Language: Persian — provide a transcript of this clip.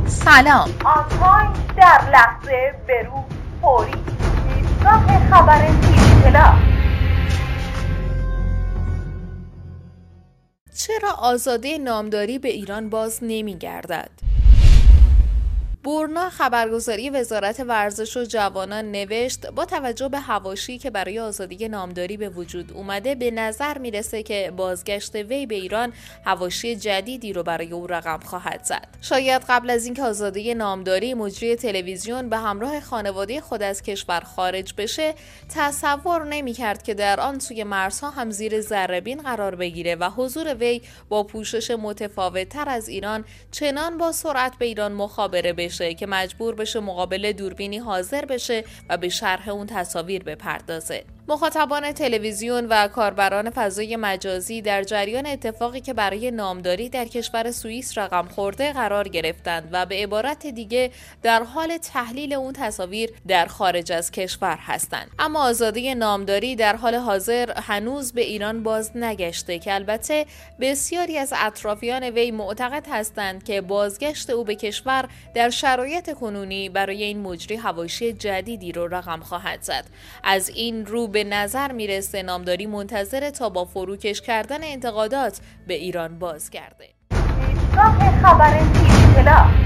سلام. آنلاین در لحظه برو فوری ایستگاه خبر تیوی. چرا آزادی نامداری به ایران باز نمی‌گردد؟ برنا خبرگزاری وزارت ورزش و جوانان نوشت با توجه به حواشی که برای آزادی نامداری به وجود اومده به نظر میرسه که بازگشت وی به ایران حواشی جدیدی رو برای او رقم خواهد زد. شاید قبل از اینکه آزادی نامداری مجری تلویزیون به همراه خانواده خود از کشور خارج بشه تصور نمی‌کرد که در آن سوی مرزها هم زیر ذره‌بین قرار بگیره و حضور وی با پوشش متفاوت‌تر از ایران چنان با سرعت به ایران مخابره بشه که مجبور بشه مقابل دوربینی حاضر بشه و به شرح اون تصاویر بپردازه. مخاطبان تلویزیون و کاربران فضای مجازی در جریان اتفاقی که برای نامداری در کشور سوئیس رقم خورده قرار گرفتند و به عبارت دیگه در حال تحلیل اون تصاویر در خارج از کشور هستند. اما آزادی نامداری در حال حاضر هنوز به ایران باز نگشته که البته بسیاری از اطرافیان وی معتقد هستند که بازگشت او به کشور در شرایط کنونی برای این مجری حواشی جدیدی رو رقم خواهد زد. از این رو به نظر میرسه نامداری منتظر تا با فروکش کردن انتقادات به ایران بازگرده. ایستگاه خبر تیوی.